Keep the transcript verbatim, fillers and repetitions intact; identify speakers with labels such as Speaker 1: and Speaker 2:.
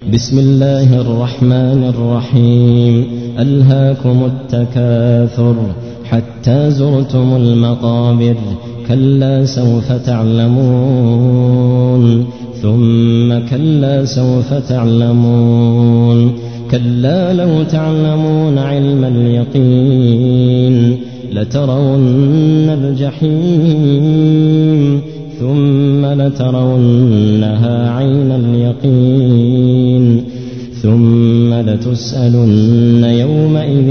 Speaker 1: بسم الله الرحمن الرحيم ألهاكم التكاثر حتى زرتم المقابر كلا سوف تعلمون ثم كلا سوف تعلمون كلا لو تعلمون علم اليقين لترون الجحيم ثم لترونها عين اليقين ثم لتسألن يومئذ